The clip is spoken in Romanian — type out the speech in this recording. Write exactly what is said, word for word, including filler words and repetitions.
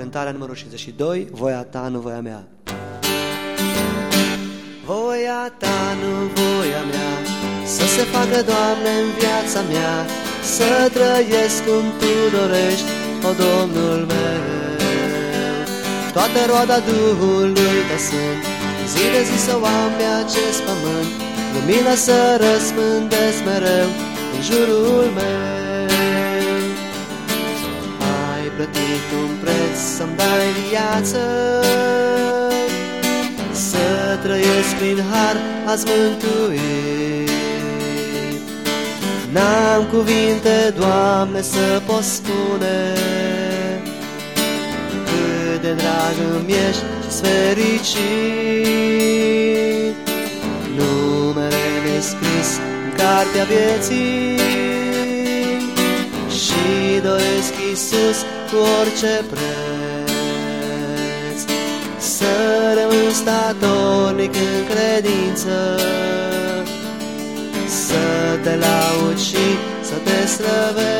cântarea numărul cincizeci și doi, Voia ta, nu voia mea. Voia ta, nu voia mea, să se facă, Doamne, în viața mea, să trăiesc cum Tu dorești, o Domnul meu. Toată roada Duhului Tău sunt, zi de zi să o am pe acest pământ, lumină să răspândesc mereu în jurul meu. Ai plătit un preț să-mi dai viață, să trăiesc prin har azi mântuit. N-am cuvinte, Doamne, să pot spune cât de drag îmi ești și-s fericit. Numele mi-ai scris în cartea vieții și doresc, Iisus, cu orice preț să rămân statornic în credință, să Te laud și să Te slăvesc.